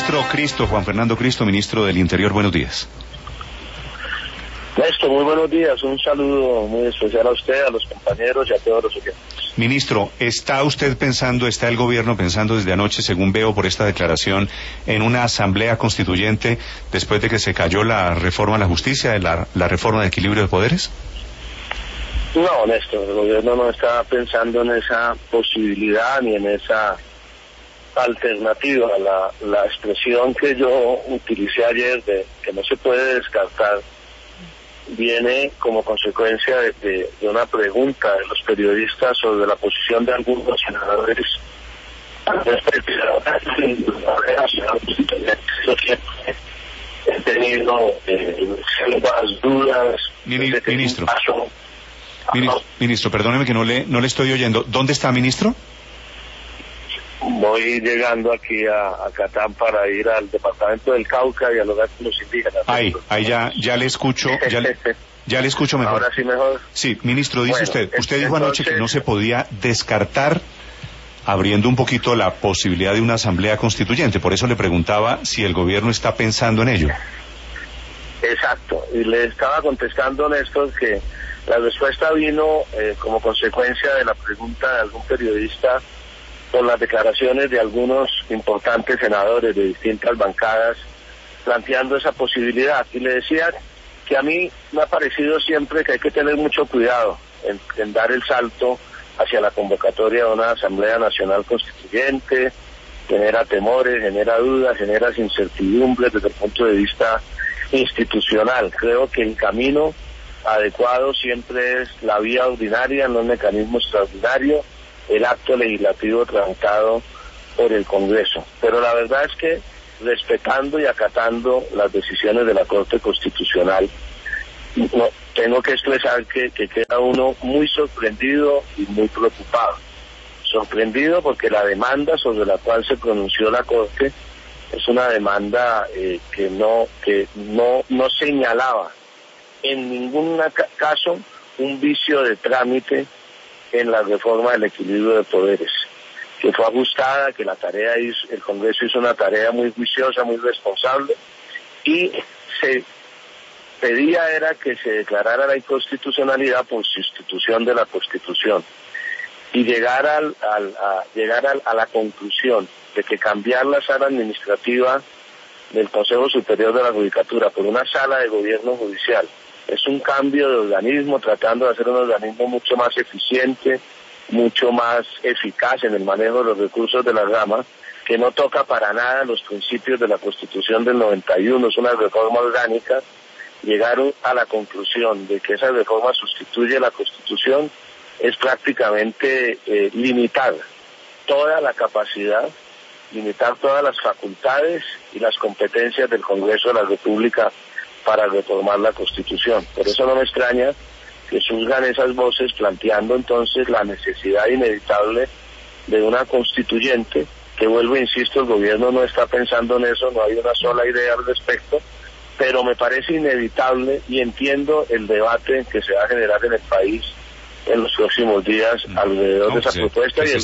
Ministro Cristo, Juan Fernando Cristo, ministro del Interior, buenos días. Néstor, muy buenos días, un saludo muy especial a usted, a los compañeros y a todos los oyentes. Ministro, ¿está usted pensando, está el gobierno pensando desde anoche, según veo por esta declaración, en una asamblea constituyente después de que se cayó la reforma a la justicia, la reforma de equilibrio de poderes? No, Néstor, el gobierno no está pensando en esa posibilidad ni en esa alternativa. La expresión que yo utilicé ayer de que no se puede descartar viene como consecuencia de una pregunta de los periodistas sobre la posición de algunos senadores he tenido ciertas dudas. Ministro, perdóneme que no le estoy oyendo. ¿Dónde está, ministro? Voy llegando aquí a Catán para ir al departamento del Cauca y al hogar de los indígenas. Ahí ya le escucho, ya le escucho mejor. Ahora sí mejor. Sí, ministro, dice usted dijo anoche que no se podía descartar, abriendo un poquito la posibilidad de una asamblea constituyente. Por eso le preguntaba si el gobierno está pensando en ello. Exacto, y le estaba contestando, Néstor, que la respuesta vino como consecuencia de la pregunta de algún periodista por las declaraciones de algunos importantes senadores de distintas bancadas planteando esa posibilidad. Y le decía que a mí me ha parecido siempre que hay que tener mucho cuidado en dar el salto hacia la convocatoria de una Asamblea Nacional Constituyente. Genera temores, genera dudas, genera incertidumbres desde el punto de vista institucional. Creo que el camino adecuado siempre es la vía ordinaria, no el mecanismo extraordinario, el acto legislativo tramitado por el Congreso. Pero la verdad es que respetando y acatando las decisiones de la Corte Constitucional, tengo que expresar que queda uno muy sorprendido y muy preocupado. Sorprendido porque la demanda sobre la cual se pronunció la Corte es una demanda que no señalaba en ningún caso un vicio de trámite en la reforma del equilibrio de poderes, que fue ajustada, que el Congreso hizo una tarea muy juiciosa, muy responsable, y se pedía era que se declarara la inconstitucionalidad por sustitución de la Constitución, y llegar a la conclusión de que cambiar la sala administrativa del Consejo Superior de la Judicatura por una sala de gobierno judicial es un cambio de organismo, tratando de hacer un organismo mucho más eficiente, mucho más eficaz en el manejo de los recursos de la rama, que no toca para nada los principios de la Constitución del 91, es una reforma orgánica. Llegaron a la conclusión de que esa reforma sustituye la Constitución, es prácticamente limitar toda la capacidad, limitar todas las facultades y las competencias del Congreso de la República para reformar la Constitución. Por eso no me extraña que surjan esas voces planteando entonces la necesidad inevitable de una constituyente, que vuelvo e insisto, el gobierno no está pensando en eso, no hay una sola idea al respecto, pero me parece inevitable y entiendo el debate que se va a generar en el país en los próximos días alrededor de esa propuesta, y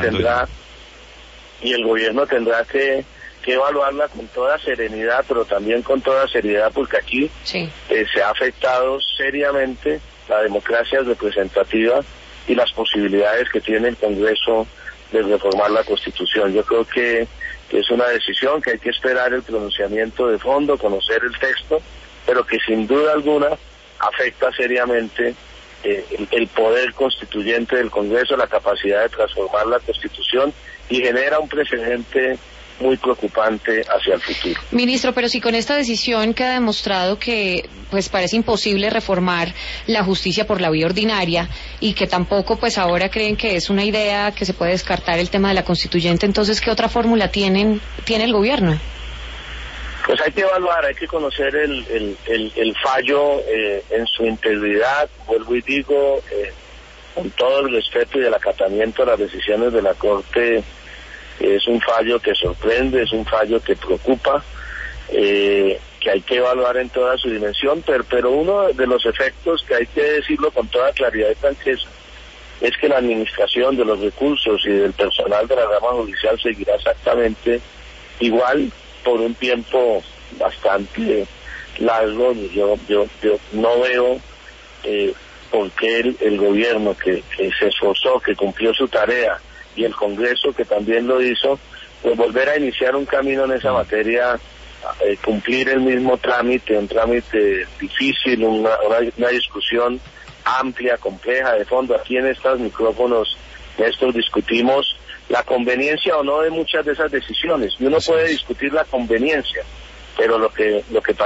el gobierno tendrá que evaluarla con toda serenidad, pero también con toda seriedad, porque aquí se ha afectado seriamente la democracia representativa y las posibilidades que tiene el Congreso de reformar la Constitución. Yo creo que es una decisión que hay que esperar el pronunciamiento de fondo, conocer el texto, pero que sin duda alguna afecta seriamente el poder constituyente del Congreso, la capacidad de transformar la Constitución, y genera un precedente muy preocupante hacia el futuro. Ministro, pero si con esta decisión queda demostrado que pues parece imposible reformar la justicia por la vía ordinaria, y que tampoco pues ahora creen que es una idea que se puede descartar el tema de la constituyente, entonces ¿qué otra fórmula tiene el gobierno? Pues hay que evaluar, hay que conocer el fallo en su integridad. Vuelvo y digo, con todo el respeto y el acatamiento a las decisiones de la Corte, es un fallo que sorprende, es un fallo que preocupa, que hay que evaluar en toda su dimensión, pero uno de los efectos, que hay que decirlo con toda claridad y franqueza, es que la administración de los recursos y del personal de la rama judicial seguirá exactamente igual, por un tiempo bastante largo. Yo no veo por qué el gobierno que se esforzó, que cumplió su tarea, y el Congreso que también lo hizo, pues volver a iniciar un camino en esa materia, cumplir el mismo trámite, un trámite difícil, una discusión amplia, compleja, de fondo. Aquí en estos micrófonos, Néstor, discutimos la conveniencia o no de muchas de esas decisiones, y uno puede discutir la conveniencia, pero lo que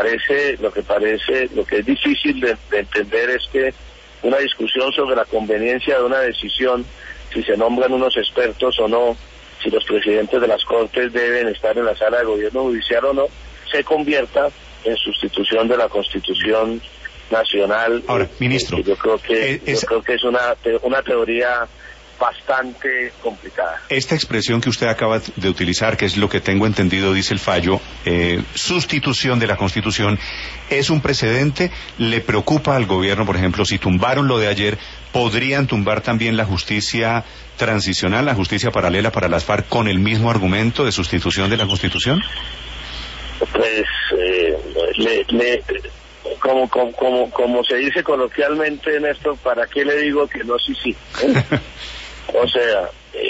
es difícil de entender es que una discusión sobre la conveniencia de una decisión, si se nombran unos expertos o no, si los presidentes de las Cortes deben estar en la sala de gobierno judicial o no, se convierta en sustitución de la Constitución Nacional. Ahora, ministro, yo creo que es una teoría bastante complicada. Esta expresión que usted acaba de utilizar, que es lo que tengo entendido, dice el fallo, sustitución de la Constitución, ¿es un precedente? ¿Le preocupa al gobierno, por ejemplo, si tumbaron lo de ayer, podrían tumbar también la justicia transicional, la justicia paralela para las FARC, con el mismo argumento de sustitución de la Constitución? Pues, como se dice coloquialmente, Néstor, ¿para qué le digo que no, sí? O sea,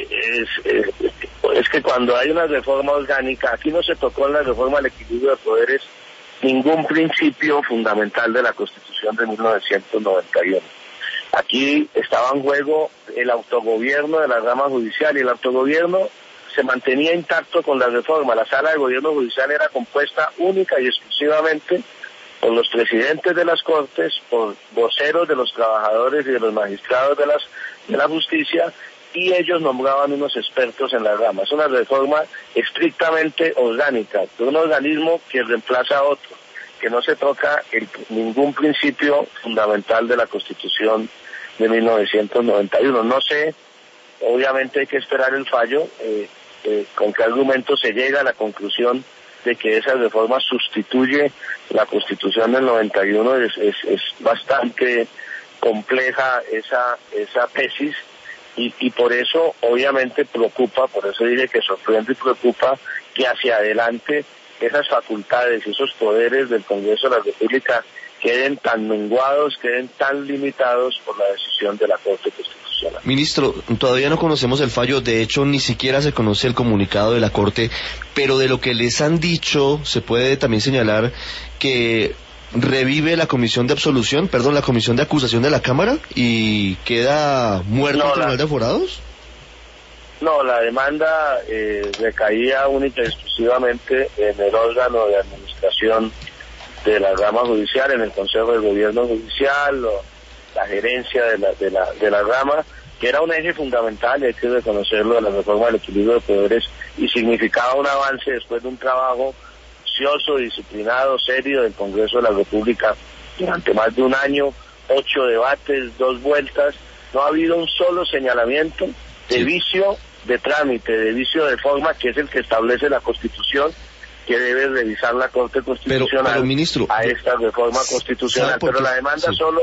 es que cuando hay una reforma orgánica, aquí no se tocó en la reforma del equilibrio de poderes ningún principio fundamental de la Constitución de 1991. Aquí estaba en juego el autogobierno de la rama judicial, y el autogobierno se mantenía intacto con la reforma. La sala de gobierno judicial era compuesta única y exclusivamente por los presidentes de las Cortes, por voceros de los trabajadores y de los magistrados de la justicia, y ellos nombraban unos expertos en la rama. Es una reforma estrictamente orgánica, de un organismo que reemplaza a otro, que no se toca ningún principio fundamental de la Constitución de 1991. No sé, obviamente hay que esperar el fallo, con qué argumento se llega a la conclusión de que esa reforma sustituye la Constitución del 91. Es bastante compleja esa tesis, y por eso obviamente preocupa, por eso dije que sorprende y preocupa que hacia adelante esas facultades y esos poderes del Congreso de la República queden tan menguados, queden tan limitados por la decisión de la Corte Constitucional. Ministro, todavía no conocemos el fallo, de hecho ni siquiera se conoce el comunicado de la Corte, pero de lo que les han dicho se puede también señalar que revive la comisión de la comisión de acusación de la Cámara, y queda muerto el Tribunal de Aforados. No, la demanda recaía única y exclusivamente en el órgano de administración de la rama judicial, en el Consejo de Gobierno Judicial, o la gerencia de la rama, que era un eje fundamental, y hay que reconocerlo, de la reforma del equilibrio de poderes, y significaba un avance después de un trabajo juicioso, disciplinado, serio del Congreso de la República durante más de un año, 8 debates, 2 vueltas. No ha habido un solo señalamiento de vicio de trámite, de vicio de forma, que es el que establece la Constitución, que debe revisar la Corte Constitucional pero, ministro, a esta reforma constitucional. Pero la demanda solo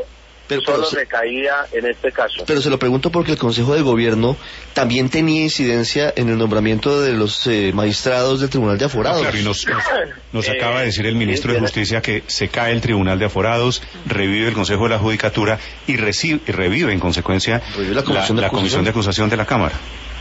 recaía en este caso. Pero se lo pregunto porque el Consejo de Gobierno también tenía incidencia en el nombramiento de los magistrados del Tribunal de Aforados. Claro, y nos acaba de decir el ministro de Justicia que se cae el Tribunal de Aforados, revive el Consejo de la Judicatura y revive en consecuencia la Comisión de Acusación de la Cámara.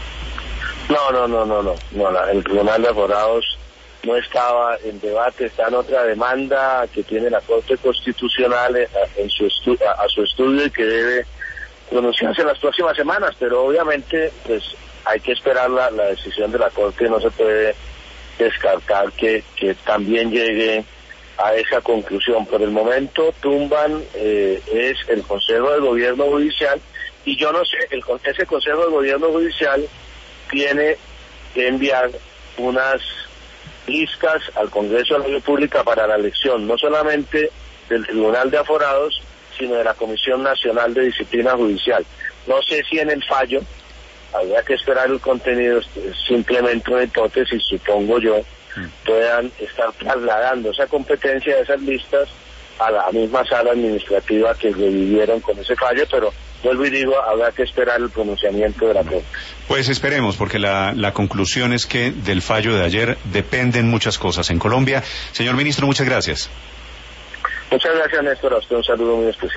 No, el Tribunal de Aforados no estaba en debate, está en otra demanda que tiene la Corte Constitucional a su estudio, y que debe pronunciarse en las próximas semanas, pero obviamente pues hay que esperar la decisión de la Corte. No se puede descartar que también llegue a esa conclusión. Por el momento tumban es el Consejo de Gobierno Judicial, y yo no sé, ese Consejo de Gobierno Judicial tiene que enviar unas listas al Congreso de la República para la elección, no solamente del Tribunal de Aforados, sino de la Comisión Nacional de Disciplina Judicial. No sé si en el fallo, habría que esperar el contenido, es simplemente una hipótesis, supongo yo, puedan estar trasladando esa competencia de esas listas a la misma sala administrativa que revivieron con ese fallo, pero vuelvo y digo, habrá que esperar el pronunciamiento de la Corte. Pues esperemos, porque la conclusión es que del fallo de ayer dependen muchas cosas en Colombia. Señor ministro, muchas gracias. Muchas gracias, Néstor. A usted un saludo muy especial.